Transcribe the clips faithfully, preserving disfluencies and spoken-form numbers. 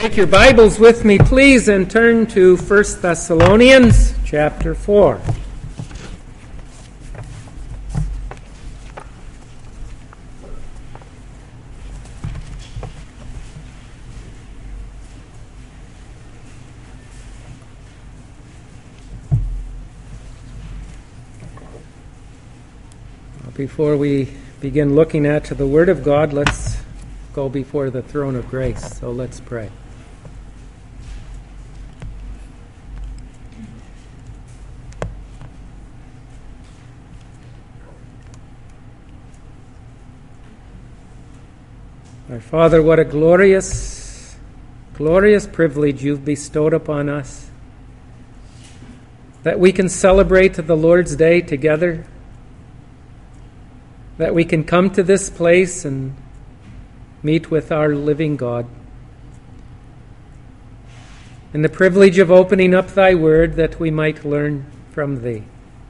Take your Bibles with me, please, and turn to First Thessalonians chapter four. Before we begin looking at the Word of God, let's go before the throne of grace. So let's pray. Our Father, what a glorious, glorious privilege you've bestowed upon us, that we can celebrate the Lord's Day together, that we can come to this place and meet with our living God. And the privilege of opening up thy word that we might learn from thee.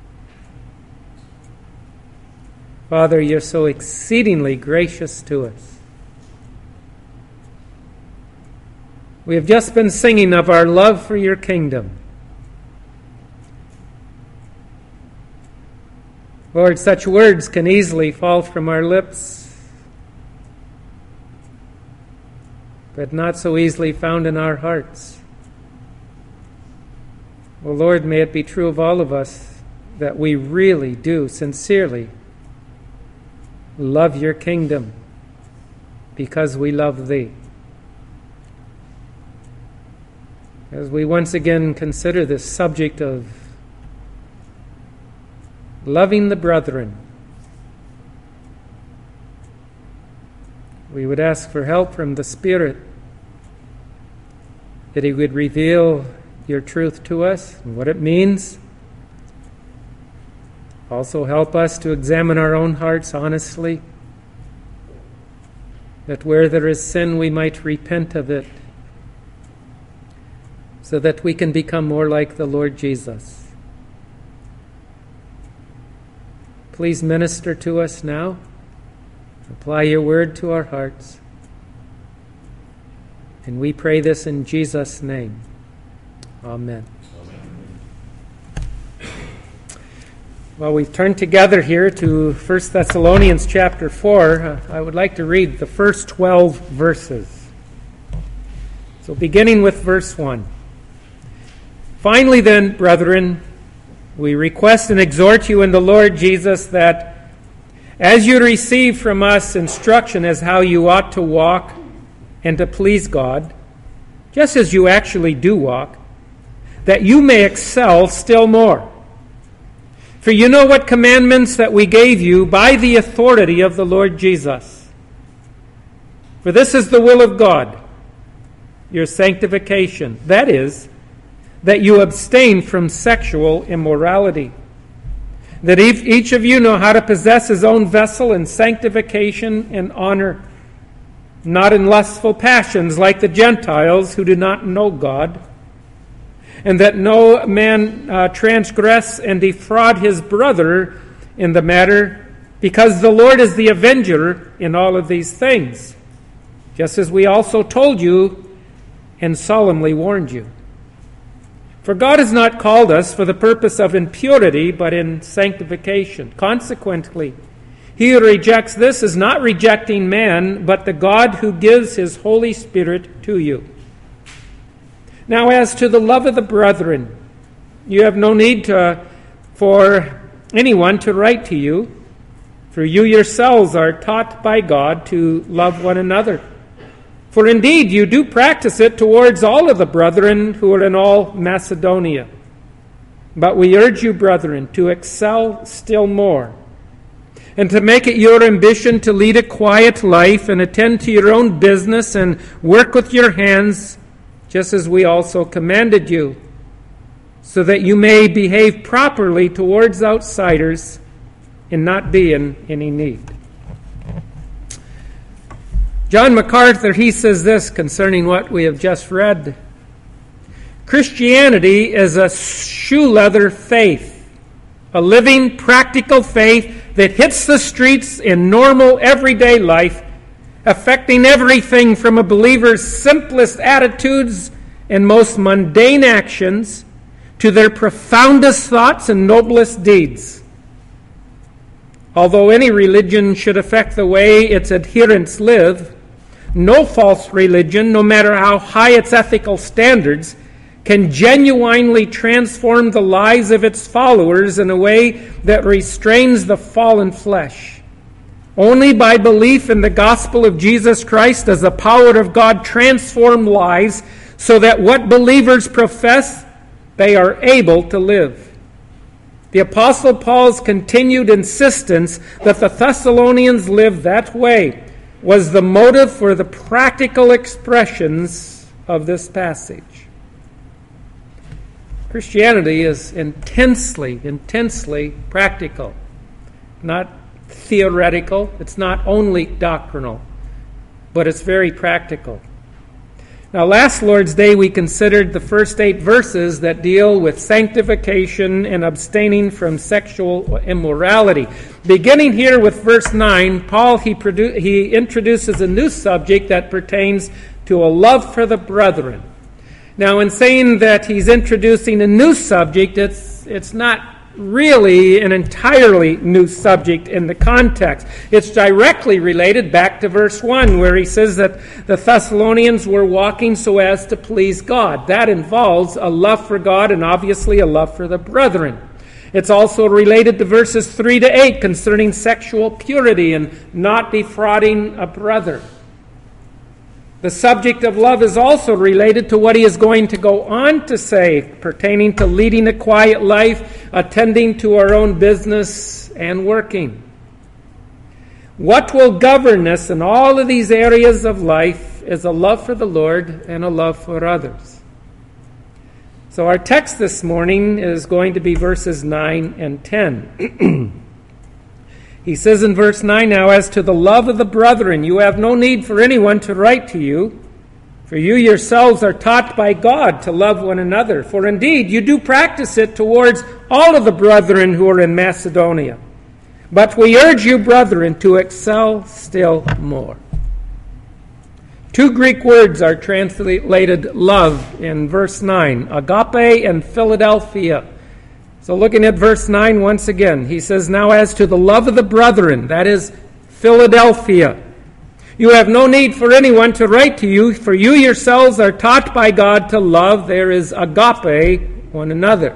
Father, you're so exceedingly gracious to us. We have just been singing of our love for your kingdom. Lord, such words can easily fall from our lips, but not so easily found in our hearts. Well, Lord, may it be true of all of us that we really do sincerely love your kingdom because we love thee. As we once again consider this subject of loving the brethren, we would ask for help from the Spirit, that he would reveal your truth to us and what it means. Also help us to examine our own hearts honestly, that where there is sin we might repent of it, so that we can become more like the Lord Jesus. Please minister to us now. Apply your word to our hearts. And we pray this in Jesus' name. Amen. Amen. Well, we've turned together here to First Thessalonians chapter four. Uh, I would like to read the first twelve verses. So beginning with verse one. Finally then, brethren, we request and exhort you in the Lord Jesus that as you receive from us instruction as how you ought to walk and to please God, just as you actually do walk, that you may excel still more. For you know what commandments that we gave you by the authority of the Lord Jesus. For this is the will of God, your sanctification, that is, that you abstain from sexual immorality, that each of you know how to possess his own vessel in sanctification and honor, not in lustful passions like the Gentiles who do not know God, and that no man uh, transgress and defraud his brother in the matter, because the Lord is the avenger in all of these things, just as we also told you and solemnly warned you. For God has not called us for the purpose of impurity, but in sanctification. Consequently, he who rejects this is not rejecting man, but the God who gives his Holy Spirit to you. Now, as to the love of the brethren, you have no need to, for anyone to write to you, for you yourselves are taught by God to love one another. For indeed you do practice it towards all of the brethren who are in all Macedonia. But we urge you, brethren, to excel still more, and to make it your ambition to lead a quiet life and attend to your own business and work with your hands, just as we also commanded you, so that you may behave properly towards outsiders and not be in any need. John MacArthur, he says this concerning what we have just read. Christianity is a shoe leather faith, a living, practical faith that hits the streets in normal, everyday life affecting everything from a believer's simplest attitudes and most mundane actions to their profoundest thoughts and noblest deeds. Although any religion should affect the way its adherents live, no false religion, no matter how high its ethical standards, can genuinely transform the lives of its followers in a way that restrains the fallen flesh. Only by belief in the gospel of Jesus Christ does the power of God transform lives so that what believers profess, they are able to live. The Apostle Paul's continued insistence that the Thessalonians live that way was the motive for the practical expressions of this passage. Christianity is intensely, intensely practical, not theoretical. It's not only doctrinal, but it's very practical. Now, last Lord's Day, we considered the first eight verses that deal with sanctification and abstaining from sexual immorality. Beginning here with verse nine, Paul, he, produ- he introduces a new subject that pertains to a love for the brethren. Now, in saying that he's introducing a new subject, it's, it's not really an entirely new subject in the context. It's directly related back to verse one, where he says that the Thessalonians were walking so as to please God. That involves a love for God and obviously a love for the brethren. It's also related to verses three to eight concerning sexual purity and not defrauding a brother. The subject of love is also related to what he is going to go on to say pertaining to leading a quiet life, attending to our own business, and working. What will govern us in all of these areas of life is a love for the Lord and a love for others. So our text this morning is going to be verses nine and ten. He says in verse nine, "Now as to the love of the brethren, you have no need for anyone to write to you, for you yourselves are taught by God to love one another. For indeed you do practice it towards all of the brethren who are in Macedonia. But we urge you, brethren, to excel still more." Two Greek words are translated love in verse nine, agape and Philadelphia. So looking at verse nine once again, he says, "Now as to the love of the brethren," that is Philadelphia, "you have no need for anyone to write to you, for you yourselves are taught by God to love," there is agape, "one another."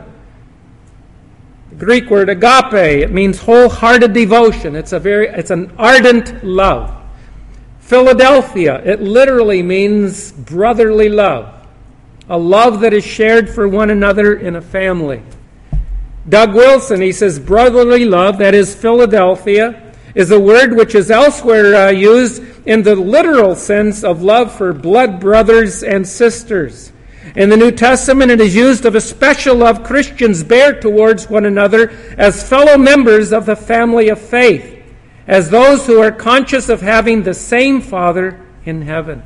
The Greek word agape, it means wholehearted devotion. It's a very, it's an ardent love. Philadelphia, it literally means brotherly love, a love that is shared for one another in a family. Doug Wilson, he says, brotherly love, that is Philadelphia, is a word which is elsewhere uh, used in the literal sense of love for blood brothers and sisters. In the New Testament, it is used of a special love Christians bear towards one another as fellow members of the family of faith, as those who are conscious of having the same Father in heaven.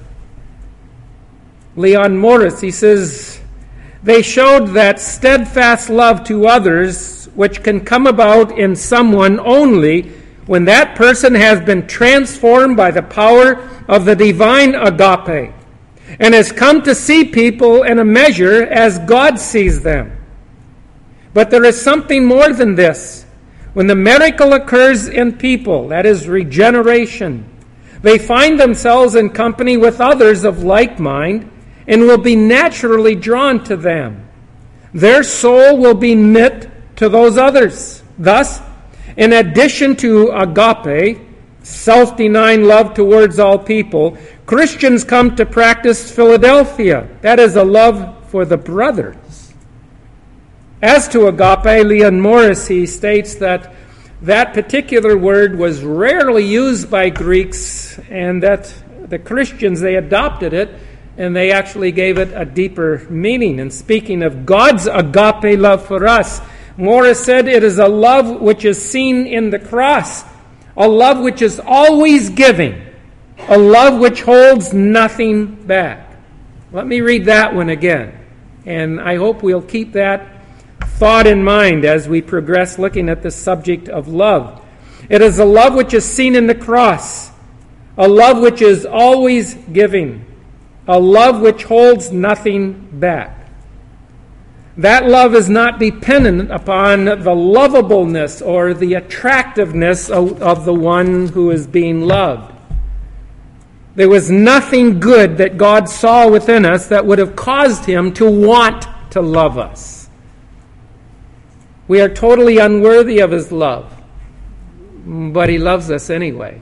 Leon Morris, he says, "They showed that steadfast love to others which can come about in someone only when that person has been transformed by the power of the divine agape and has come to see people in a measure as God sees them. But there is something more than this. When the miracle occurs in people, that is regeneration, they find themselves in company with others of like mind and will be naturally drawn to them. Their soul will be knit to those others. Thus, in addition to agape, self-denying love towards all people, Christians come to practice Philadelphia. That is a love for the brothers. As to agape, Leon Morris, he states that that particular word was rarely used by Greeks and that the Christians, they adopted it and they actually gave it a deeper meaning. And speaking of God's agape love for us, Morris said it is a love which is seen in the cross, a love which is always giving, a love which holds nothing back. Let me read that one again, and I hope we'll keep that thought in mind as we progress looking at the subject of love. It is a love which is seen in the cross, a love which is always giving, a love which holds nothing back. That love is not dependent upon the lovableness or the attractiveness of, of the one who is being loved. There was nothing good that God saw within us that would have caused him to want to love us. We are totally unworthy of his love, but he loves us anyway.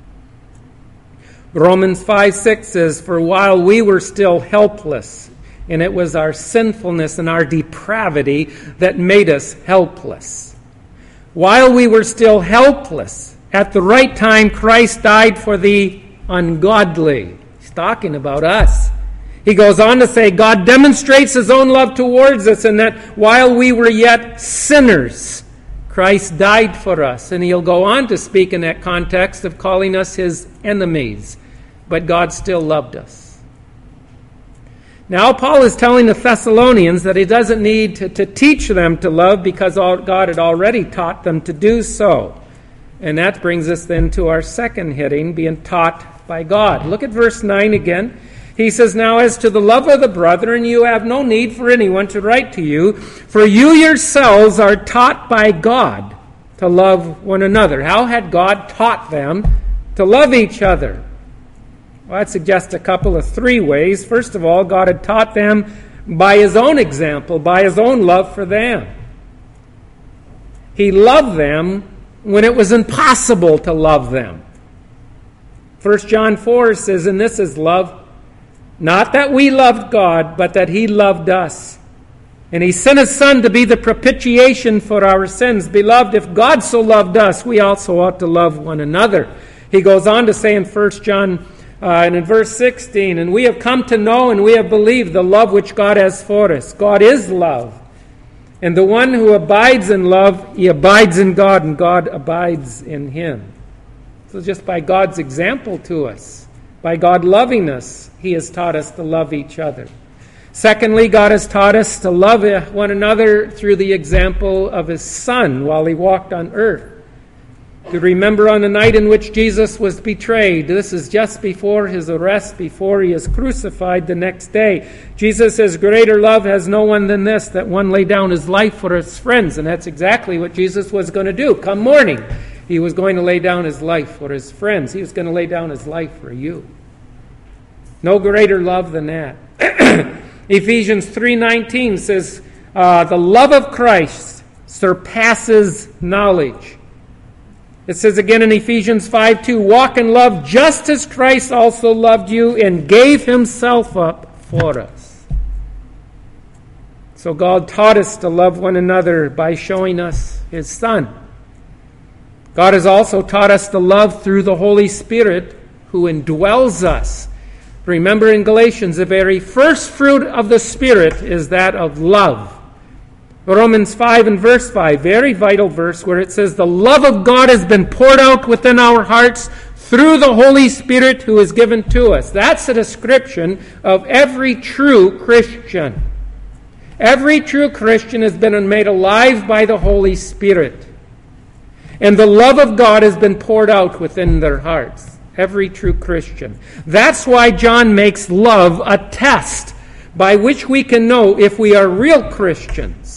Romans five six says, "For while we were still helpless," and it was our sinfulness and our depravity that made us helpless. While we were still helpless, at the right time, Christ died for the ungodly. He's talking about us. He goes on to say, God demonstrates his own love towards us in that while we were yet sinners, Christ died for us. And he'll go on to speak in that context of calling us his enemies. But God still loved us. Now, Paul is telling the Thessalonians that he doesn't need to, to teach them to love because all, God had already taught them to do so. And that brings us then to our second heading, being taught by God. Look at verse nine again. He says, "Now as to the love of the brethren, you have no need for anyone to write to you, for you yourselves are taught by God to love one another." How had God taught them to love each other? Well, I'd suggest a couple of three ways. First of all, God had taught them by his own example, by his own love for them. He loved them when it was impossible to love them. First John four says, "And this is love, not that we loved God, but that he loved us. And he sent his Son to be the propitiation for our sins. Beloved, if God so loved us, we also ought to love one another." He goes on to say in First John Uh, and in verse sixteen, "And we have come to know and we have believed the love which God has for us. God is love. And the one who abides in love, he abides in God, and God abides in him." So just by God's example to us, by God loving us, he has taught us to love each other. Secondly, God has taught us to love one another through the example of his Son while he walked on earth. To remember on the night in which Jesus was betrayed, this is just before his arrest, before he is crucified the next day. Jesus says, "Greater love has no one than this, that one lay down his life for his friends." And that's exactly what Jesus was going to do. Come morning, he was going to lay down his life for his friends. He was going to lay down his life for you. No greater love than that. Ephesians three nineteen says, uh, "The love of Christ surpasses knowledge." It says again in Ephesians five two, "Walk in love just as Christ also loved you and gave himself up for us." So God taught us to love one another by showing us his Son. God has also taught us to love through the Holy Spirit who indwells us. Remember in Galatians, the very first fruit of the Spirit is that of love. Romans five and verse five, very vital verse where it says, "The love of God has been poured out within our hearts through the Holy Spirit who is given to us." That's a description of every true Christian. Every true Christian has been made alive by the Holy Spirit. And the love of God has been poured out within their hearts. Every true Christian. That's why John makes love a test by which we can know if we are real Christians.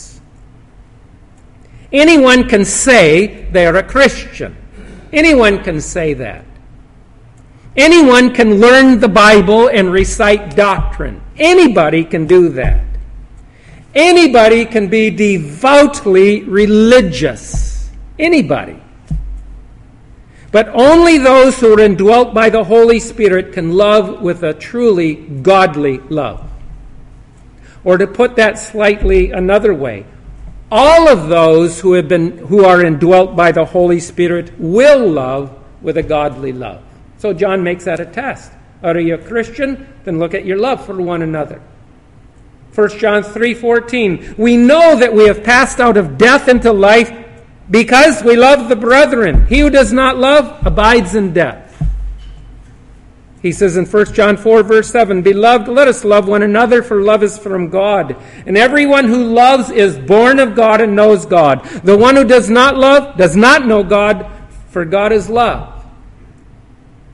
Anyone can say they're a Christian. Anyone can say that. Anyone can learn the Bible and recite doctrine. Anybody can do that. Anybody can be devoutly religious. Anybody. But only those who are indwelt by the Holy Spirit can love with a truly godly love. Or to put that slightly another way, all of those who have been who are indwelt by the Holy Spirit will love with a godly love. So John makes that a test. Are you a Christian? Then look at your love for one another. First John three fourteen, "We know that we have passed out of death into life because we love the brethren. He who does not love abides in death." He says in First John four, verse seven, "Beloved, let us love one another, for love is from God. And everyone who loves is born of God and knows God. The one who does not love does not know God, for God is love."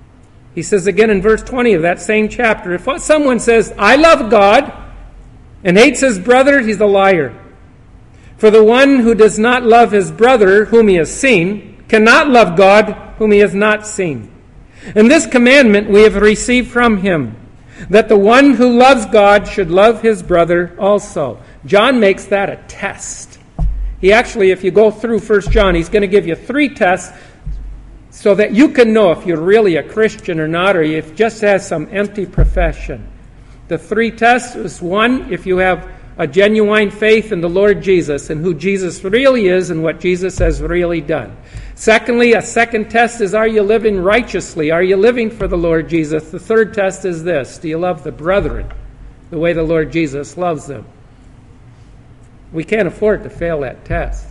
He says again in verse twenty of that same chapter, if someone says, I love God, and hates his brother, he's a liar. For the one who does not love his brother, whom he has seen, cannot love God, whom he has not seen. And this commandment we have received from him, that the one who loves God should love his brother also. John makes that a test. He actually, if you go through First John, he's going to give you three tests so that you can know if you're really a Christian or not, or if just has some empty profession. The three tests is, one, if you have a genuine faith in the Lord Jesus and who Jesus really is and what Jesus has really done. Secondly, a second test is, are you living righteously? Are you living for the Lord Jesus? The third test is this: do you love the brethren the way the Lord Jesus loves them? We can't afford to fail that test.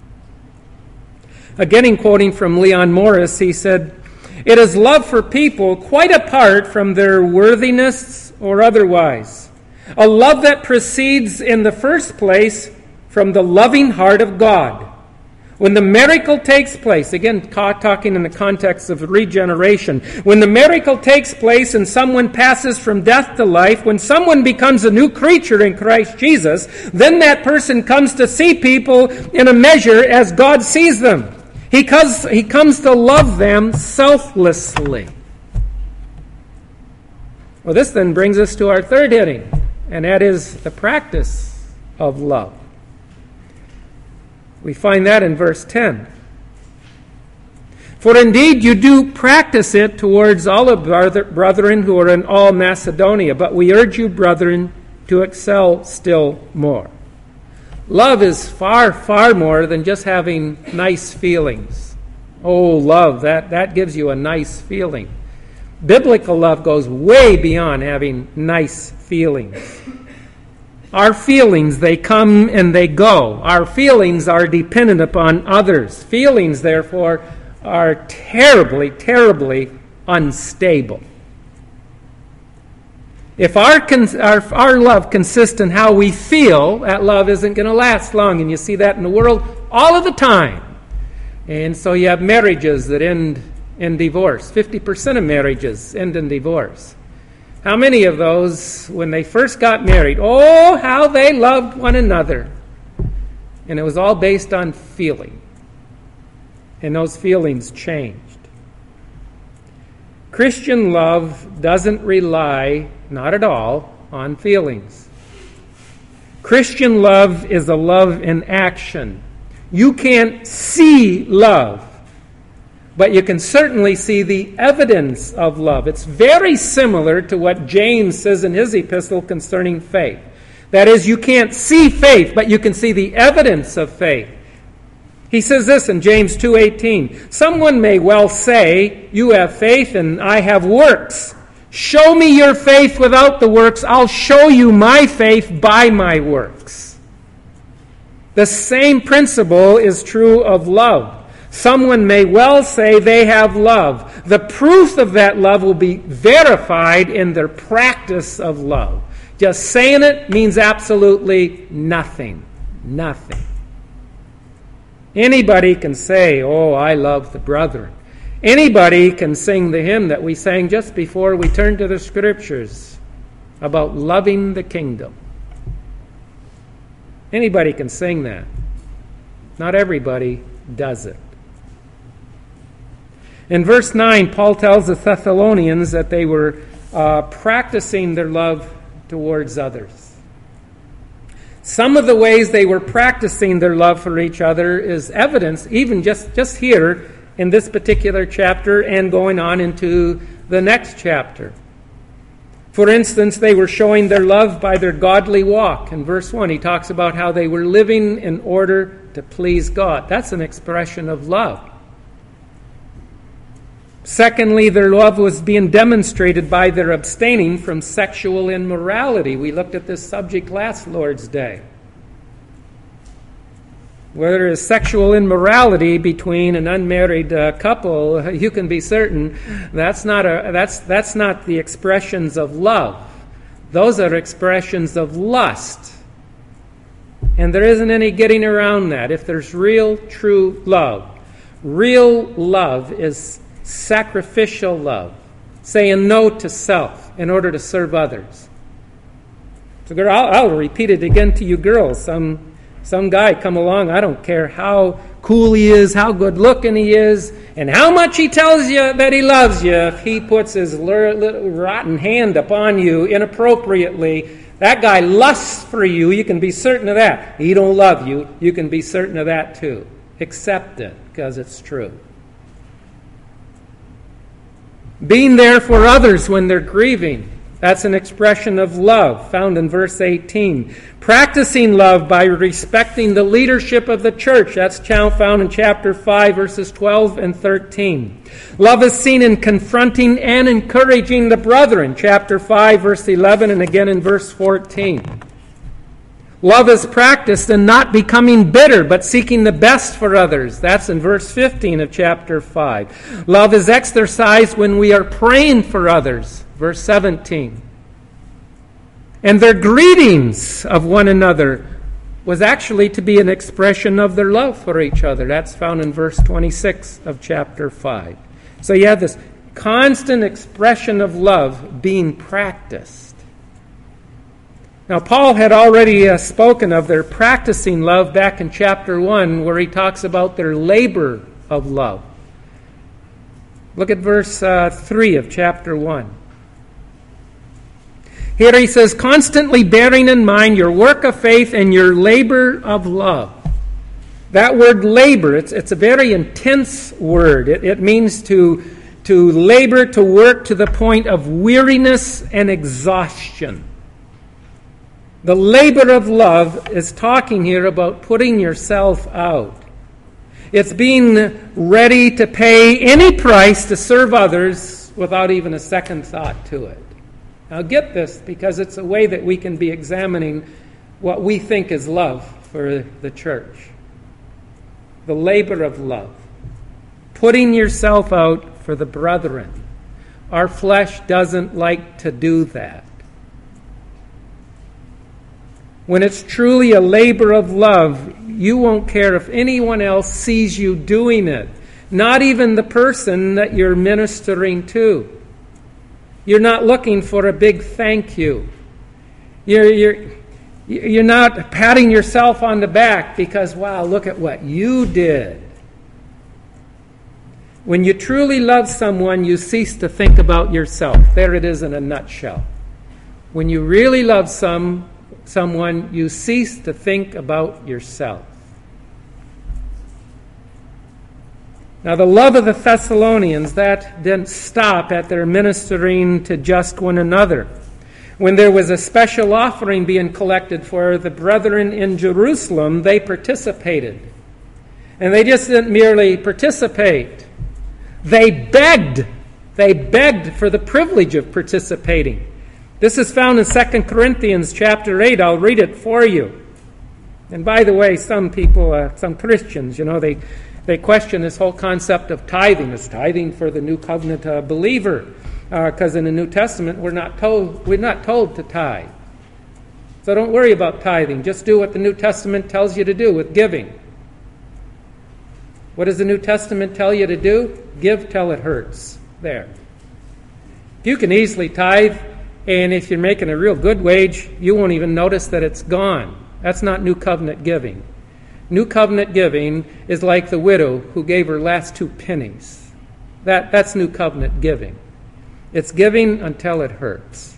Again, in quoting from Leon Morris, he said, it is love for people quite apart from their worthiness or otherwise. A love that proceeds in the first place from the loving heart of God. When the miracle takes place, again talking in the context of regeneration, when the miracle takes place and someone passes from death to life, when someone becomes a new creature in Christ Jesus, then that person comes to see people in a measure as God sees them. He comes, he comes to love them selflessly. Well, this then brings us to our third heading, and that is the practice of love. We find that in verse ten. For indeed you do practice it towards all of our brethren who are in all Macedonia, but we urge you, brethren, to excel still more. Love is far, far more than just having nice feelings. Oh, love, that, that gives you a nice feeling. Biblical love goes way beyond having nice feelings. Our feelings, they come and they go. Our feelings are dependent upon others. Feelings, therefore, are terribly, terribly unstable. If our, our, our love consists in how we feel, that love isn't going to last long. And you see that in the world all of the time. And so you have marriages that end in divorce. fifty percent of marriages end in divorce. How many of those, when they first got married, oh, how they loved one another. And it was all based on feeling. And those feelings changed. Christian love doesn't rely, not at all, on feelings. Christian love is a love in action. You can't see love, but you can certainly see the evidence of love. It's very similar to what James says in his epistle concerning faith. That is, you can't see faith, but you can see the evidence of faith. He says this in James two eighteen. Someone may well say, you have faith and I have works. Show me your faith without the works. I'll show you my faith by my works. The same principle is true of love. Someone may well say they have love. The proof of that love will be verified in their practice of love. Just saying it means absolutely nothing. Nothing. Anybody can say, oh, I love the brethren. Anybody can sing the hymn that we sang just before we turned to the Scriptures about loving the kingdom. Anybody can sing that. Not everybody does it. In verse nine, Paul tells the Thessalonians that they were uh, practicing their love towards others. Some of the ways they were practicing their love for each other is evidence, even just, just here in this particular chapter and going on into the next chapter. For instance, they were showing their love by their godly walk. In verse one, he talks about how they were living in order to please God. That's an expression of love. Secondly, their love was being demonstrated by their abstaining from sexual immorality. We looked at this subject last Lord's Day. Where there is sexual immorality between an unmarried uh, couple, you can be certain that's not a that's that's not the expressions of love. Those are expressions of lust. And there isn't any getting around that. If there's real, true love, real love is sacrificial love. saying no to self in order to serve others. So girl, I'll, I'll repeat it again to you girls. Some, some guy come along, I don't care how cool he is, how good looking he is, and how much he tells you that he loves you. If he puts his little rotten hand upon you inappropriately, that guy lusts for you. You can be certain of that. He don't love you. You can be certain of that too. Accept it, because it's true. Being there for others when they're grieving. That's an expression of love found in verse eighteen. Practicing love by respecting the leadership of the church. That's found in chapter five, verses twelve and thirteen. Love is seen in confronting and encouraging the brethren. Chapter five, verse eleven, and again in verse fourteen. Love is practiced in not becoming bitter, but seeking the best for others. That's in verse fifteen of chapter five. Love is exercised when we are praying for others. Verse seventeen. And their greetings of one another was actually to be an expression of their love for each other. That's found in verse twenty-six of chapter five. So you have this constant expression of love being practiced. Now, Paul had already uh, spoken of their practicing love back in chapter one, where he talks about their labor of love. Look at verse uh, three of chapter one. Here he says, constantly bearing in mind your work of faith and your labor of love. That word labor, it's, it's a very intense word. It, it means to, to labor, to work to the point of weariness and exhaustion. The labor of love is talking here about putting yourself out. It's being ready to pay any price to serve others without even a second thought to it. Now get this, because it's a way that we can be examining what we think is love for the church. The labor of love. Putting yourself out for the brethren. Our flesh doesn't like to do that. When it's truly a labor of love, you won't care if anyone else sees you doing it. Not even the person that you're ministering to. You're not looking for a big thank you. You're, you're, you're not patting yourself on the back because, wow, look at what you did. When you truly love someone, you cease to think about yourself. There it is in a nutshell. When you really love some someone, you cease to think about yourself. Now, the love of the Thessalonians, that didn't stop at their ministering to just one another. When there was a special offering being collected for the brethren in Jerusalem, they participated. And they just didn't merely participate. They begged. They begged for the privilege of participating. This is found in Second Corinthians chapter eight. I'll read it for you. And by the way, some people, uh, some Christians, you know, they... They question this whole concept of tithing. Is tithing for the new covenant uh, believer? Because uh, in the New Testament, we're not told we're not told to tithe. So don't worry about tithing. Just do what the New Testament tells you to do with giving. What does the New Testament tell you to do? Give till it hurts. There. You can easily tithe, and if you're making a real good wage, you won't even notice that it's gone. That's not New Covenant giving. New covenant giving is like the widow who gave her last two pennies. That, that's new covenant giving. It's giving until it hurts.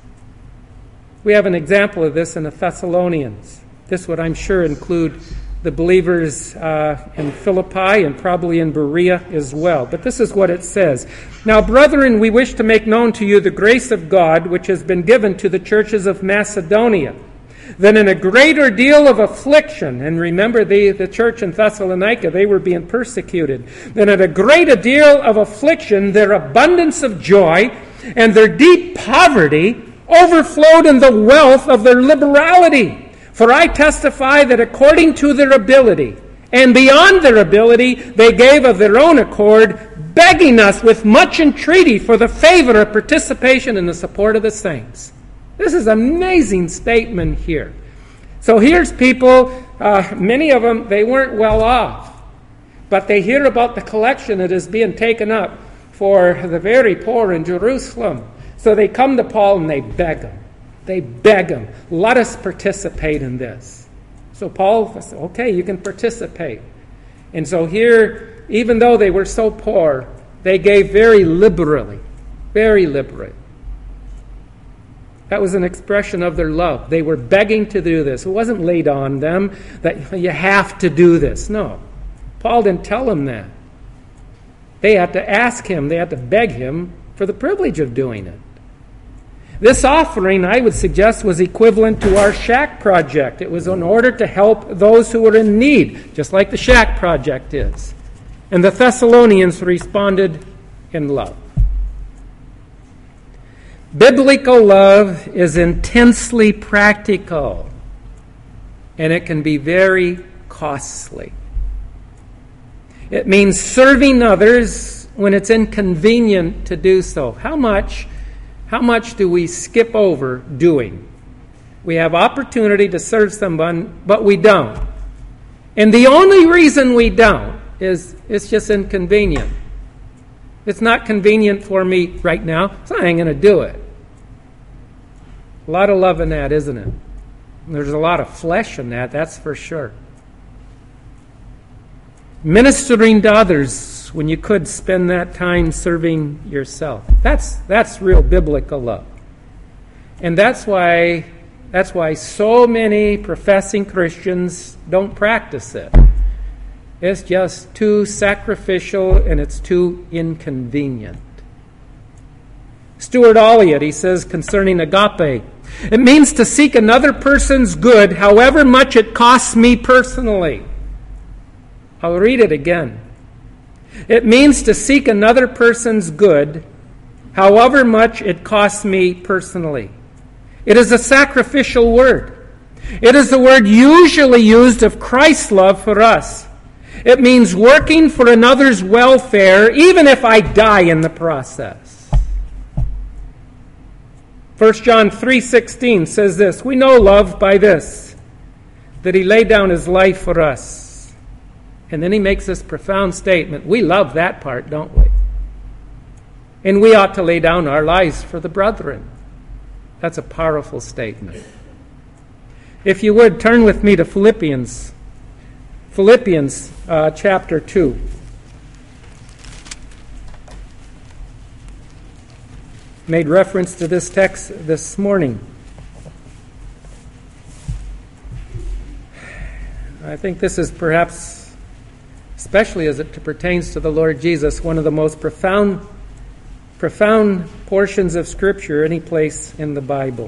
We have an example of this in the Thessalonians. This would, I'm sure, include the believers uh, in Philippi and probably in Berea as well. But this is what it says. Now, brethren, we wish to make known to you the grace of God which has been given to the churches of Macedonia. Then in a greater deal of affliction, and remember the, the church in Thessalonica, they were being persecuted. Then in a greater deal of affliction, their abundance of joy and their deep poverty overflowed in the wealth of their liberality. For I testify that according to their ability, and beyond their ability, they gave of their own accord, begging us with much entreaty for the favor of participation in the support of the saints. This is an amazing statement here. So here's people, uh, many of them, they weren't well off. But they hear about the collection that is being taken up for the very poor in Jerusalem. So they come to Paul and they beg him. They beg him, let us participate in this. So Paul said, okay, you can participate. And so here, even though they were so poor, they gave very liberally, very liberally. That was an expression of their love. They were begging to do this. It wasn't laid on them that you have to do this. No. Paul didn't tell them that. They had to ask him, they had to beg him for the privilege of doing it. This offering, I would suggest, was equivalent to our Shack Project. It was in order to help those who were in need, just like the Shack Project is. And the Thessalonians responded in love. Biblical love is intensely practical, and it can be very costly. It means serving others when it's inconvenient to do so. How much, how much do we skip over doing? We have opportunity to serve someone, but we don't. And the only reason we don't is it's just inconvenient. It's not convenient for me right now, so I ain't going to do it. A lot of love in that, isn't it? There's a lot of flesh in that, that's for sure. Ministering to others when you could spend that time serving yourself. That's that's real biblical love. And that's why that's why so many professing Christians don't practice it. It's just too sacrificial and it's too inconvenient. Stuart Olliott, he says concerning agape, it means to seek another person's good, however much it costs me personally. I'll read it again. It means to seek another person's good, however much it costs me personally. It is a sacrificial word. It is the word usually used of Christ's love for us. It means working for another's welfare, even if I die in the process. First John three sixteen says this, we know love by this, that he laid down his life for us. And then he makes this profound statement. We love that part, don't we? And we ought to lay down our lives for the brethren. That's a powerful statement. If you would, turn with me to Philippians. Philippians uh, chapter two. Made reference to this text this morning. I think this is perhaps, especially as it pertains to the Lord Jesus, one of the most profound, profound portions of Scripture any place in the Bible.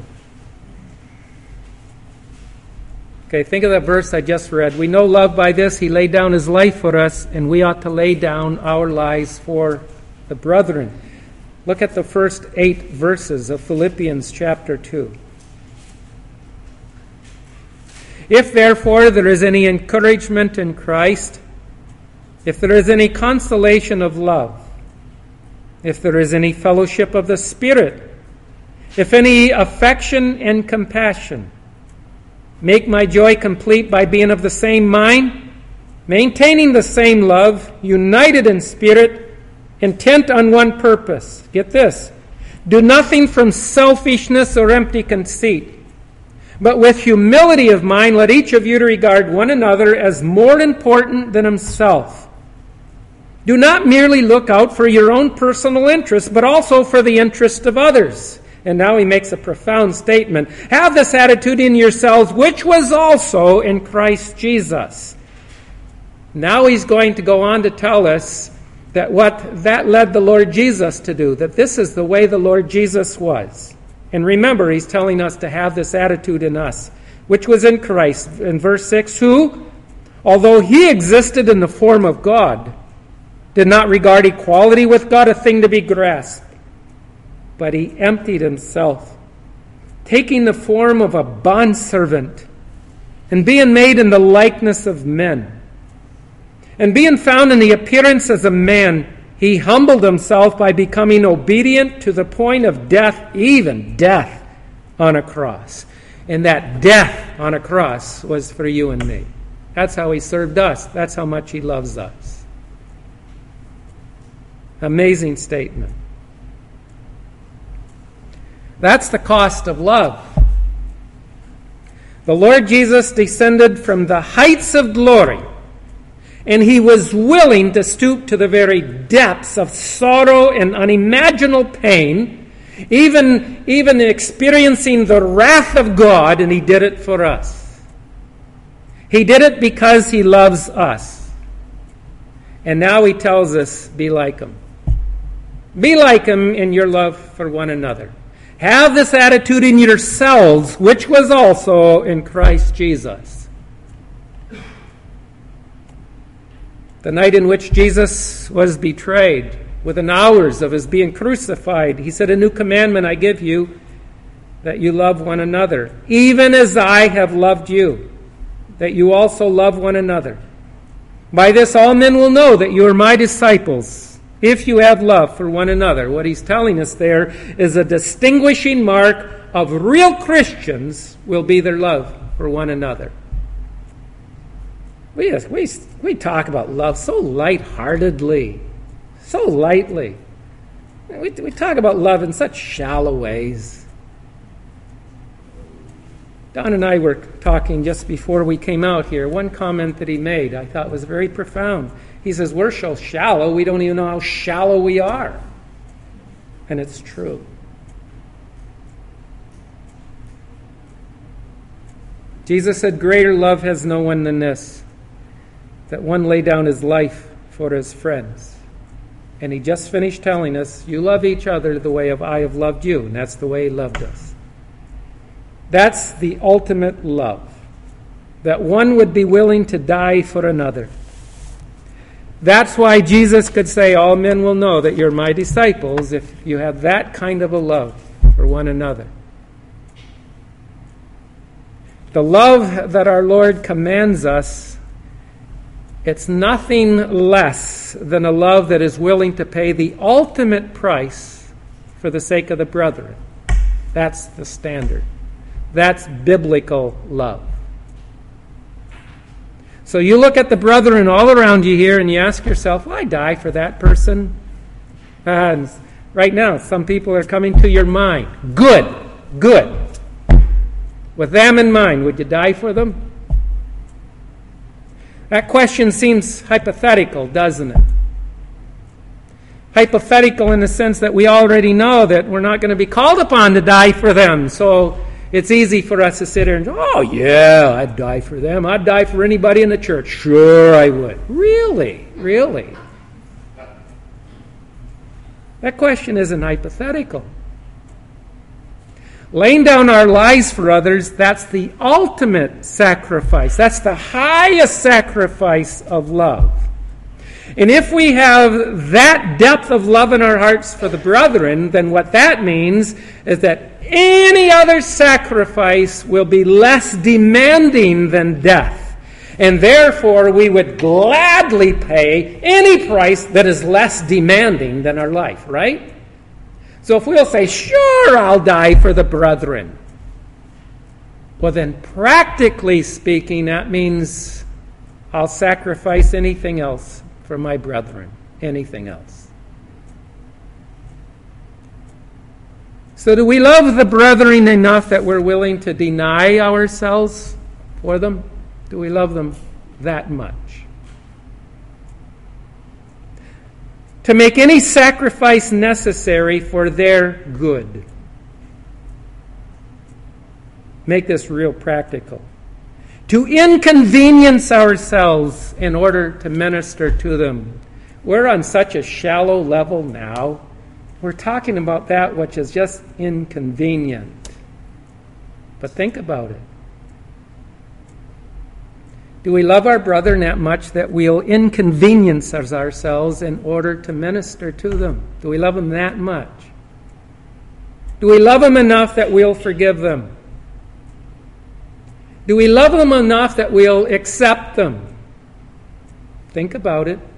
Okay, think of that verse I just read. We know love by this, he laid down his life for us, and we ought to lay down our lives for the brethren. Look at the first eight verses of Philippians chapter two. If therefore there is any encouragement in Christ, if there is any consolation of love, if there is any fellowship of the Spirit, if any affection and compassion, make my joy complete by being of the same mind, maintaining the same love, united in spirit, intent on one purpose. Get this. Do nothing from selfishness or empty conceit, but with humility of mind, let each of you regard one another as more important than himself. Do not merely look out for your own personal interests, but also for the interest of others. And now he makes a profound statement. Have this attitude in yourselves, which was also in Christ Jesus. Now he's going to go on to tell us that what that led the Lord Jesus to do, that this is the way the Lord Jesus was. And remember, he's telling us to have this attitude in us, which was in Christ. In verse six, who, although he existed in the form of God, did not regard equality with God a thing to be grasped, but he emptied himself, taking the form of a bondservant, and being made in the likeness of men. And being found in the appearance as a man, he humbled himself by becoming obedient to the point of death, even death on a cross. And that death on a cross was for you and me. That's how he served us. That's how much he loves us. Amazing statement. That's the cost of love. The Lord Jesus descended from the heights of glory, and he was willing to stoop to the very depths of sorrow and unimaginable pain, even, even experiencing the wrath of God, and he did it for us. He did it because he loves us. And now he tells us, be like him. Be like him in your love for one another. Have this attitude in yourselves, which was also in Christ Jesus. The night in which Jesus was betrayed, within hours of his being crucified, he said, a new commandment I give you, that you love one another, even as I have loved you, that you also love one another. By this all men will know that you are my disciples, if you have love for one another. What he's telling us there is a distinguishing mark of real Christians will be their love for one another. We, we, we talk about love so lightheartedly, so lightly. We, we talk about love in such shallow ways. Don and I were talking just before we came out here. One comment that he made I thought was very profound. He says, we're so shallow, we don't even know how shallow we are. And it's true. Jesus said, greater love has no one than this, that one lay down his life for his friends. And he just finished telling us, you love each other the way of I have loved you. And that's the way he loved us. That's the ultimate love, that one would be willing to die for another. That's why Jesus could say, all men will know that you're my disciples if you have that kind of a love for one another. The love that our Lord commands us, it's nothing less than a love that is willing to pay the ultimate price for the sake of the brethren. That's the standard. That's biblical love. So you look at the brethren all around you here and you ask yourself, will I die for that person? And right now, some people are coming to your mind. Good, good. With them in mind, would you die for them? That question seems hypothetical, doesn't it? Hypothetical in the sense that we already know that we're not going to be called upon to die for them. So it's easy for us to sit here and go, oh, yeah, I'd die for them. I'd die for anybody in the church. Sure, I would. Really? Really? That question isn't hypothetical. Laying down our lives for others, that's the ultimate sacrifice. That's the highest sacrifice of love. And if we have that depth of love in our hearts for the brethren, then what that means is that any other sacrifice will be less demanding than death. And therefore, we would gladly pay any price that is less demanding than our life, right? So if we'll say, sure, I'll die for the brethren, well then, practically speaking, that means I'll sacrifice anything else for my brethren, anything else. So do we love the brethren enough that we're willing to deny ourselves for them? Do we love them that much? To make any sacrifice necessary for their good. Make this real practical. To inconvenience ourselves in order to minister to them. We're on such a shallow level now. We're talking about that which is just inconvenient. But think about it. Do we love our brethren that much that we'll inconvenience ourselves in order to minister to them? Do we love them that much? Do we love them enough that we'll forgive them? Do we love them enough that we'll accept them? Think about it.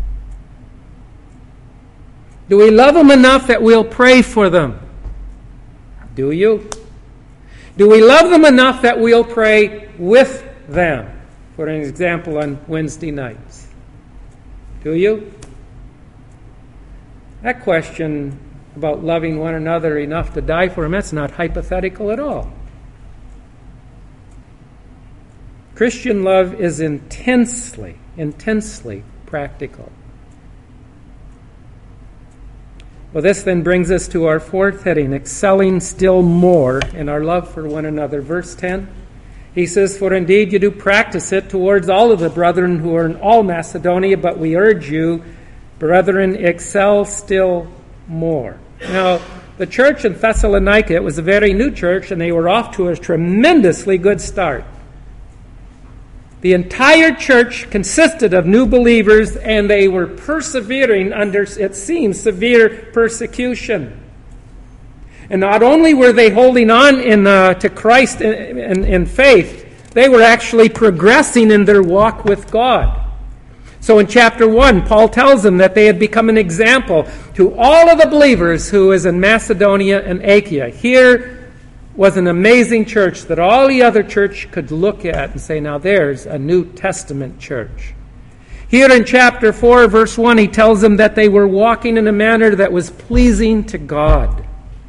Do we love them enough that we'll pray for them? Do you? Do we love them enough that we'll pray with them? For an example, on Wednesday nights. Do you? That question about loving one another enough to die for them, that's not hypothetical at all. Christian love is intensely, intensely practical. Well, this then brings us to our fourth heading, excelling still more in our love for one another. Verse ten, he says, "For indeed you do practice it towards all of the brethren who are in all Macedonia, but we urge you, brethren, excel still more." Now, the church in Thessalonica, it was a very new church, and they were off to a tremendously good start. The entire church consisted of new believers, and they were persevering under, it seems, severe persecution. And not only were they holding on in, uh, to Christ in, in, in faith, they were actually progressing in their walk with God. So in chapter one, Paul tells them that they had become an example to all of the believers who was in Macedonia and Achaia. Here was an amazing church that all the other church could look at and say, now there's a New Testament church. Here in chapter four, verse one, he tells them that they were walking in a manner that was pleasing to God.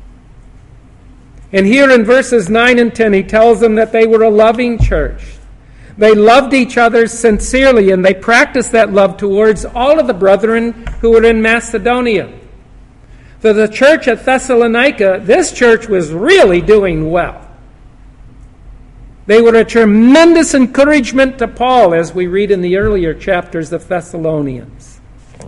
And here in verses nine and ten, he tells them that they were a loving church. They loved each other sincerely, and they practiced that love towards all of the brethren who were in Macedonia. So the church at Thessalonica, this church was really doing well. They were a tremendous encouragement to Paul, as we read in the earlier chapters of Thessalonians.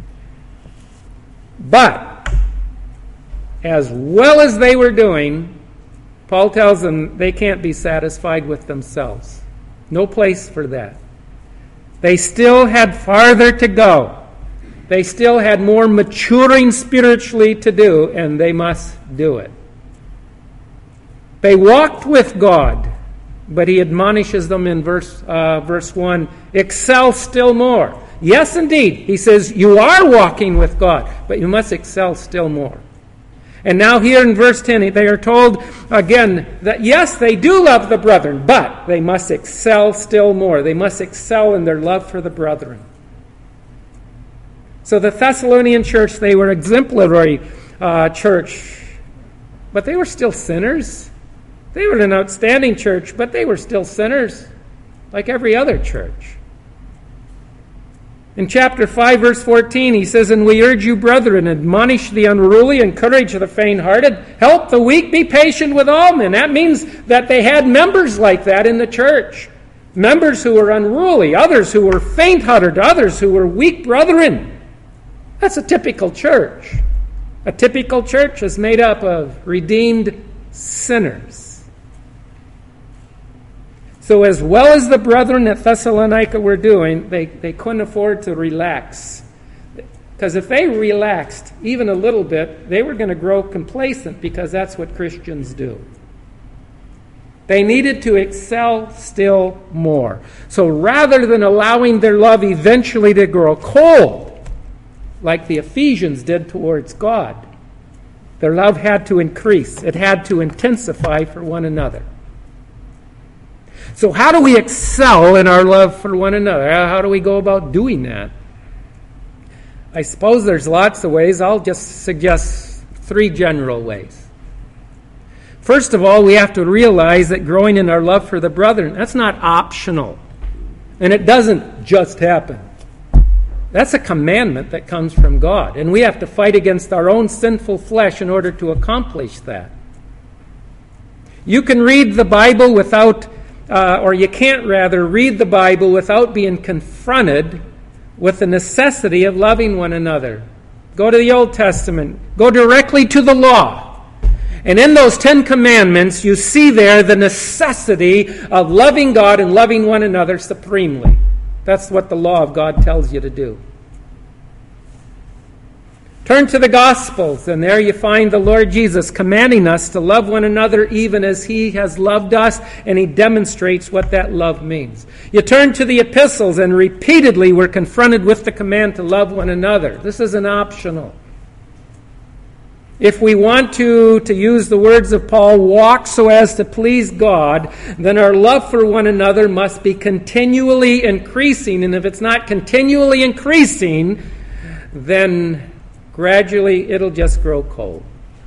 But, as well as they were doing, Paul tells them they can't be satisfied with themselves. No place for that. They still had farther to go. They still had more maturing spiritually to do, and they must do it. They walked with God, but he admonishes them in verse uh, verse one, excel still more. Yes, indeed. He says, you are walking with God, but you must excel still more. And now here in verse ten, they are told again that yes, they do love the brethren, but they must excel still more. They must excel in their love for the brethren. So the Thessalonian church, they were exemplary uh, church, but they were still sinners. They were an outstanding church, but they were still sinners, like every other church. In chapter five, verse fourteen, he says, "And we urge you, brethren, admonish the unruly, encourage the faint-hearted, help the weak, be patient with all men." That means that they had members like that in the church. Members who were unruly, others who were faint-hearted, others who were weak brethren. That's a typical church. A typical church is made up of redeemed sinners. So as well as the brethren at Thessalonica were doing, they, they couldn't afford to relax. Because if they relaxed even a little bit, they were going to grow complacent, because that's what Christians do. They needed to excel still more. So rather than allowing their love eventually to grow cold, like the Ephesians did towards God, their love had to increase. It had to intensify for one another. So how do we excel in our love for one another? How do we go about doing that? I suppose there's lots of ways. I'll just suggest three general ways. First of all, we have to realize that growing in our love for the brethren, that's not optional. And it doesn't just happen. That's a commandment that comes from God. And we have to fight against our own sinful flesh in order to accomplish that. You can read the Bible without, uh, or you can't rather, read the Bible without being confronted with the necessity of loving one another. Go to the Old Testament. Go directly to the law. And in those Ten Commandments, you see there the necessity of loving God and loving one another supremely. That's what the law of God tells you to do. Turn to the Gospels, and there you find the Lord Jesus commanding us to love one another even as He has loved us, and He demonstrates what that love means. You turn to the epistles, and repeatedly we're confronted with the command to love one another. This isn't optional. If we want to, to use the words of Paul, walk so as to please God, then our love for one another must be continually increasing. And if it's not continually increasing, then gradually it'll just grow cold.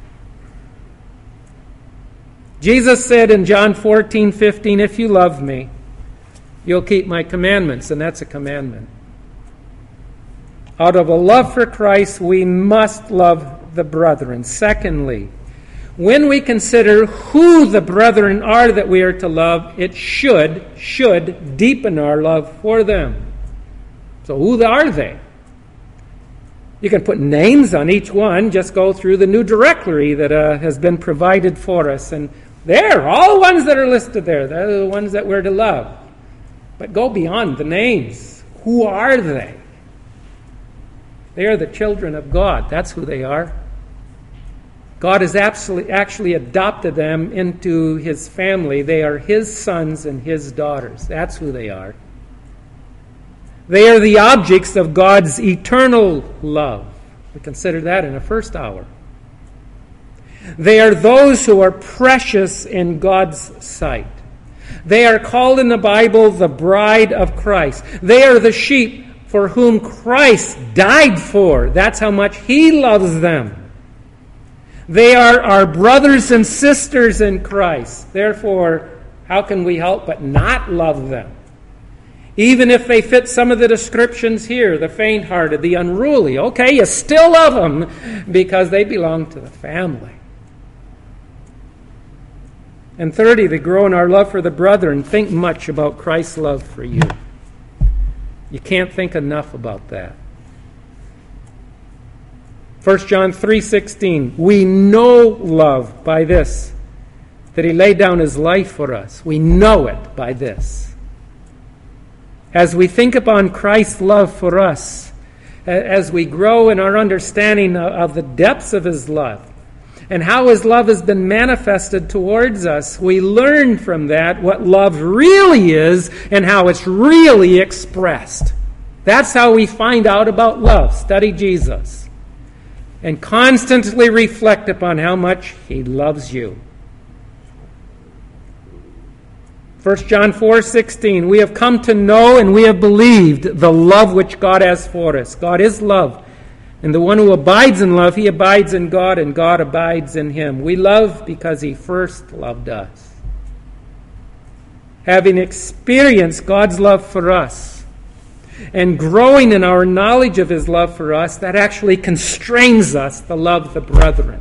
Jesus said in John fourteen fifteen, if you love me, you'll keep my commandments, and that's a commandment. Out of a love for Christ, we must love the brethren. Secondly, when we consider who the brethren are that we are to love, it should, should deepen our love for them. So who are they? You can put names on each one. Just go through the new directory that uh, has been provided for us. And they're all the ones that are listed there. They're the ones that we're to love. But go beyond the names. Who are they? They are the children of God. That's who they are. God has absolutely, actually adopted them into His family. They are His sons and His daughters. That's who they are. They are the objects of God's eternal love. We consider that in the first hour. They are those who are precious in God's sight. They are called in the Bible the bride of Christ. They are the sheep for whom Christ died for. That's how much He loves them. They are our brothers and sisters in Christ. Therefore, how can we help but not love them? Even if they fit some of the descriptions here, the faint-hearted, the unruly, okay, you still love them because they belong to the family. And thirdly, to grow in our love for the brethren, think much about Christ's love for you. You can't think enough about that. First John three sixteen, we know love by this, that He laid down His life for us. We know it by this. As we think upon Christ's love for us, as we grow in our understanding of the depths of His love, and how His love has been manifested towards us, we learn from that what love really is and how it's really expressed. That's how we find out about love. Study Jesus. And constantly reflect upon how much He loves you. First John four sixteen, we have come to know and we have believed the love which God has for us. God is love. And the one who abides in love, he abides in God, and God abides in him. We love because He first loved us. Having experienced God's love for us, and growing in our knowledge of His love for us, that actually constrains us to love the brethren.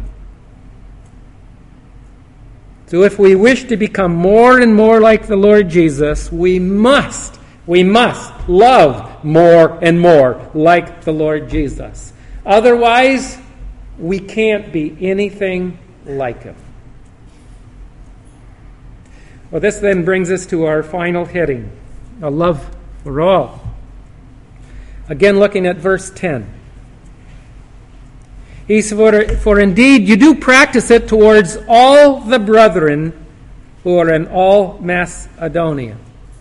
So if we wish to become more and more like the Lord Jesus, we must, we must love more and more like the Lord Jesus. Otherwise, we can't be anything like Him. Well, this then brings us to our final heading, a love for all. Again, looking at verse ten. He said, for, for indeed you do practice it towards all the brethren who are in all Macedonia.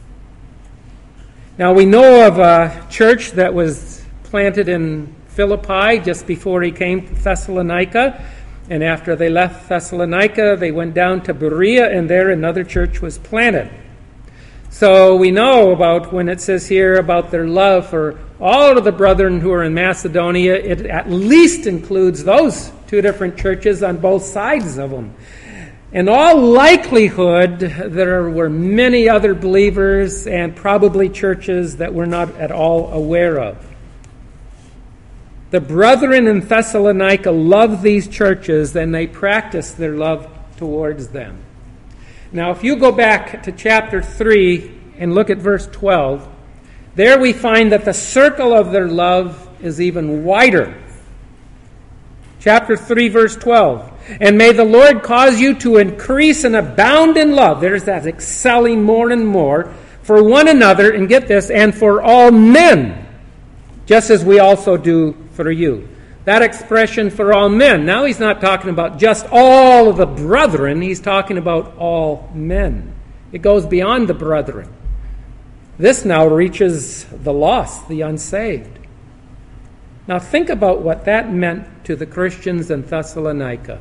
Now we know of a church that was planted in Philippi just before he came to Thessalonica. And after they left Thessalonica, they went down to Berea, and there another church was planted. So we know about when it says here about their love for all of the brethren who are in Macedonia, it at least includes those two different churches on both sides of them. In all likelihood, there were many other believers and probably churches that we're not at all aware of. The brethren in Thessalonica loved these churches, and they practiced their love towards them. Now, if you go back to chapter three and look at verse twelve, there we find that the circle of their love is even wider. Chapter three, verse twelve. And may the Lord cause you to increase and abound in love. There's that excelling more and more for one another, and get this, and for all men, just as we also do for you. That expression, for all men. Now he's not talking about just all of the brethren. He's talking about all men. It goes beyond the brethren. This now reaches the lost, the unsaved. Now think about what that meant to the Christians in Thessalonica.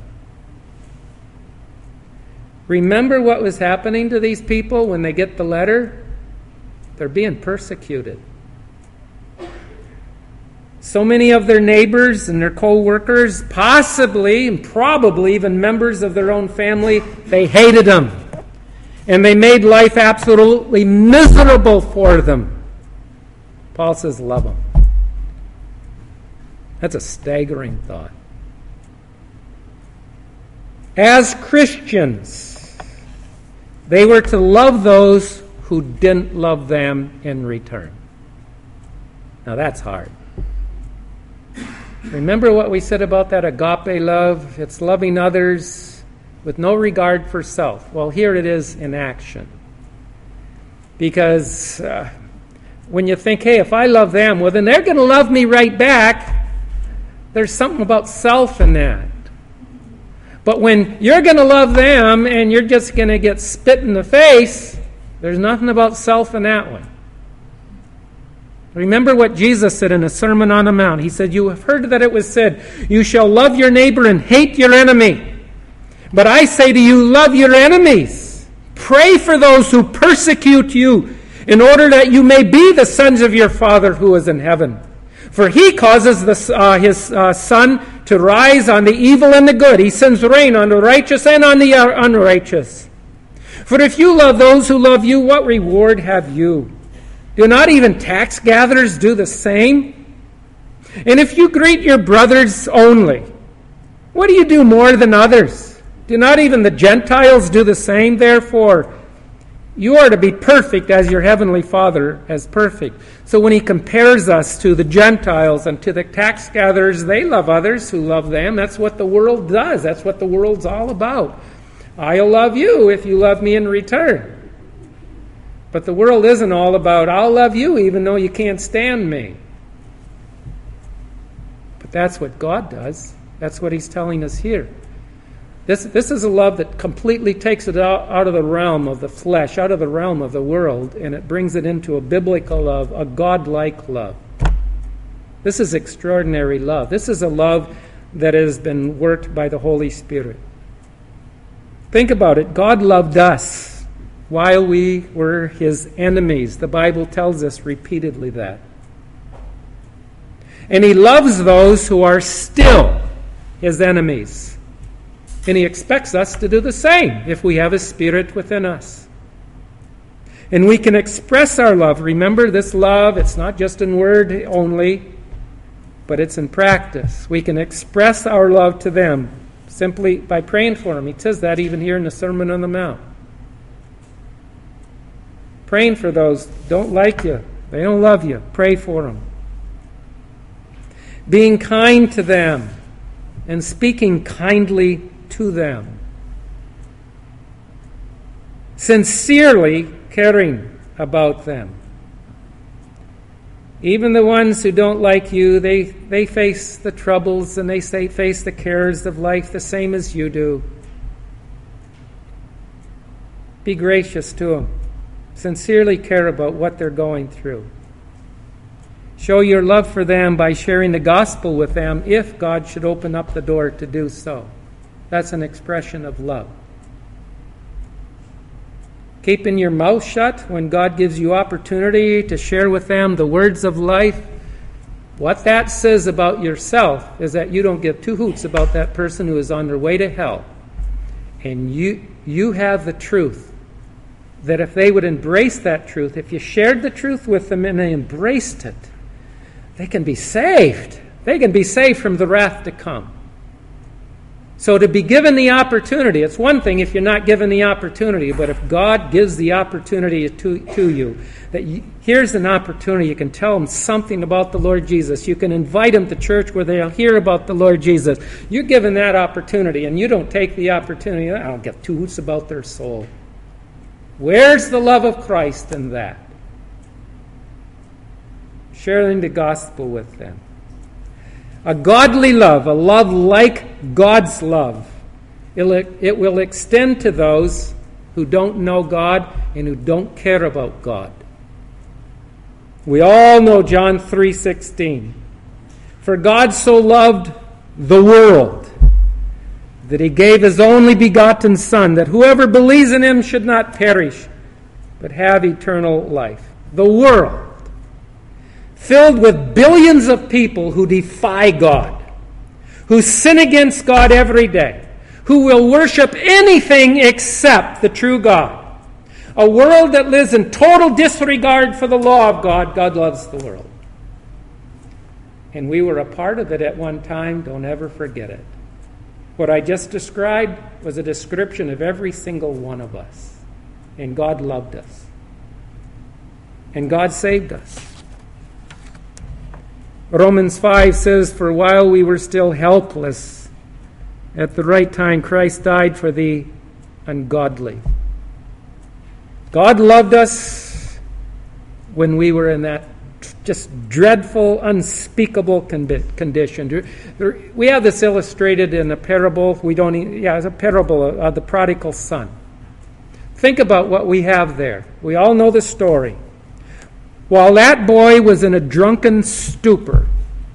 Remember what was happening to these people when they get the letter? They're being persecuted. So many of their neighbors and their co-workers, possibly and probably even members of their own family, they hated them. And they made life absolutely miserable for them. Paul says, love them. That's a staggering thought. As Christians, they were to love those who didn't love them in return. Now that's hard. Remember what we said about that agape love? It's loving others with no regard for self. Well, here it is in action. Because uh, when you think, hey, if I love them, well, then they're going to love me right back. There's something about self in that. But when you're going to love them and you're just going to get spit in the face, there's nothing about self in that one. Remember what Jesus said in the Sermon on the Mount. He said, you have heard that it was said, you shall love your neighbor and hate your enemy. But I say to you, love your enemies. Pray for those who persecute you, in order that you may be the sons of your Father who is in heaven. For he causes the, uh, his uh, sun to rise on the evil and the good. He sends rain on the righteous and on the uh, unrighteous. For if you love those who love you, what reward have you? Do not even tax gatherers do the same? And if you greet your brothers only, what do you do more than others? Do not even the Gentiles do the same? Therefore, you are to be perfect as your heavenly Father is perfect. So when he compares us to the Gentiles and to the tax gatherers, they love others who love them. That's what the world does. That's what the world's all about. I'll love you if you love me in return. But the world isn't all about, I'll love you even though you can't stand me. But that's what God does. That's what he's telling us here. This, this is a love that completely takes it out, out of the realm of the flesh, out of the realm of the world, and it brings it into a biblical love, a God-like love. This is extraordinary love. This is a love that has been worked by the Holy Spirit. Think about it. God loved us while we were his enemies. The Bible tells us repeatedly that. And he loves those who are still his enemies. And he expects us to do the same if we have his Spirit within us. And we can express our love. Remember, this love, it's not just in word only, but it's in practice. We can express our love to them simply by praying for them. He says that even here in the Sermon on the Mount. Praying for those who don't like you, they don't love you. Pray for them. Being kind to them and speaking kindly to them. Sincerely caring about them. Even the ones who don't like you, they, they face the troubles and they say, face the cares of life the same as you do. Be gracious to them. Sincerely care about what they're going through. Show your love for them by sharing the gospel with them if God should open up the door to do so. That's an expression of love. Keeping your mouth shut when God gives you opportunity to share with them the words of life. What that says about yourself is that you don't give two hoots about that person who is on their way to hell. And you, you have the truth. That if they would embrace that truth, if you shared the truth with them and they embraced it, they can be saved. They can be saved from the wrath to come. So to be given the opportunity, it's one thing if you're not given the opportunity, but if God gives the opportunity to, to you, that you, here's an opportunity, you can tell them something about the Lord Jesus. You can invite them to church where they'll hear about the Lord Jesus. You're given that opportunity and you don't take the opportunity. I don't give two hoots about their soul. Where's the love of Christ in that? Sharing the gospel with them. A godly love, a love like God's love. It will extend to those who don't know God and who don't care about God. We all know John three sixteen. For God so loved the world that he gave his only begotten Son, that whoever believes in him should not perish, but have eternal life. The world. filled with billions of people who defy God, who sin against God every day, who will worship anything except the true God. A world that lives in total disregard for the law of God. God loves the world. And we were a part of it at one time. Don't ever forget it. What I just described was a description of every single one of us. And God loved us. And God saved us. Romans five says, "For while we were still helpless, at the right time Christ died for the ungodly." God loved us when we were in that just dreadful, unspeakable condition. We have this illustrated in a parable. We don't. Even, yeah, it's a parable of the prodigal son. Think about what we have there. We all know the story. While that boy was in a drunken stupor,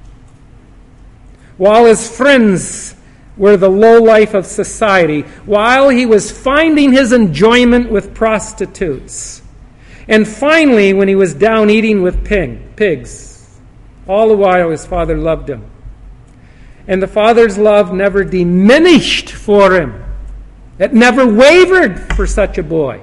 while his friends were the low life of society, while he was finding his enjoyment with prostitutes, and finally when he was down eating with pig, pigs, all the while his father loved him. And the father's love never diminished for him. It never wavered for such a boy.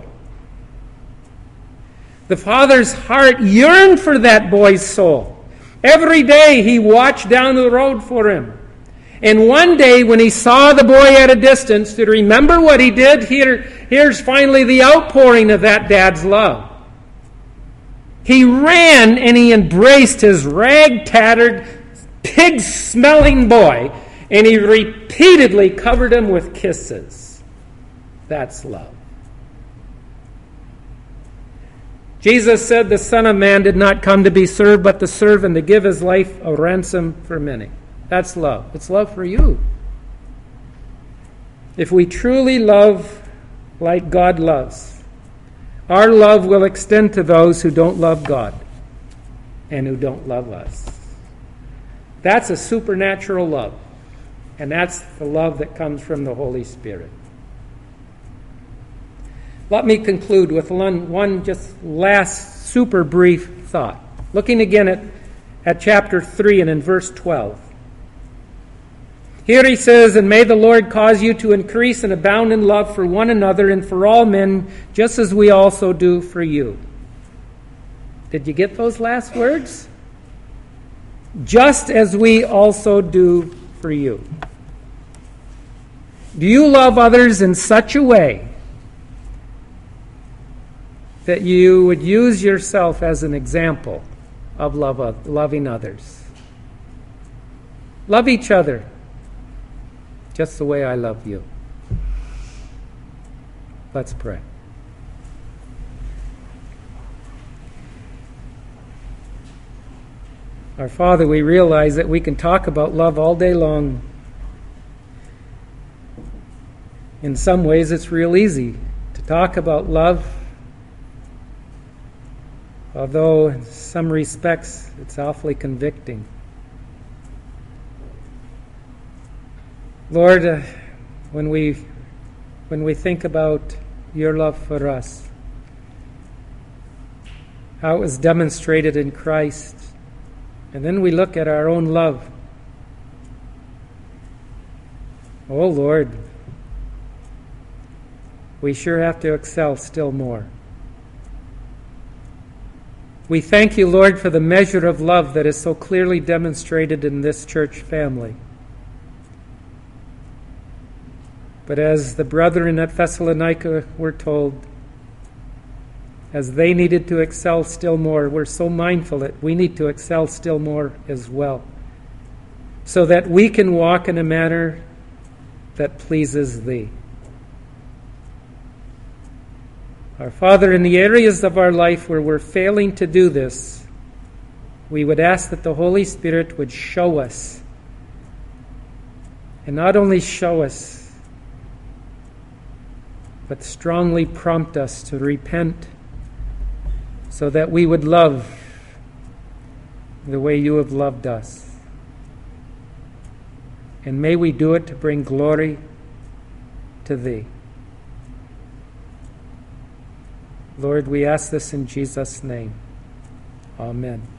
The father's heart yearned for that boy's soul. Every day he watched down the road for him. And one day when he saw the boy at a distance, to remember what he did, here, here's finally the outpouring of that dad's love. He ran and he embraced his rag-tattered, pig-smelling boy, and he repeatedly covered him with kisses. That's love. Jesus said the Son of Man did not come to be served, but to serve and to give his life a ransom for many. That's love. It's love for you. If we truly love like God loves, our love will extend to those who don't love God and who don't love us. That's a supernatural love. And that's the love that comes from the Holy Spirit. Let me conclude with one, one just last super brief thought. Looking again at, at chapter three and in verse twelve. Here he says, "And may the Lord cause you to increase and abound in love for one another and for all men, just as we also do for you." Did you get those last words? Just as we also do for you. Do you love others in such a way that you would use yourself as an example of love, of loving others? Love each other just the way I love you. Let's pray. Our Father, we realize that we can talk about love all day long. In some ways, it's real easy to talk about love, although in some respects, it's awfully convicting. Lord, uh, when we when we think about your love for us, how it was demonstrated in Christ, and then we look at our own love. Oh Lord, we sure have to excel still more. We thank you, Lord, for the measure of love that is so clearly demonstrated in this church family. But as the brethren at Thessalonica were told, as they needed to excel still more, we're so mindful that we need to excel still more as well, so that we can walk in a manner that pleases thee. Our Father, in the areas of our life where we're failing to do this, we would ask that the Holy Spirit would show us, and not only show us, but strongly prompt us to repent so that we would love the way you have loved us. And may we do it to bring glory to thee. Lord, we ask this in Jesus' name. Amen.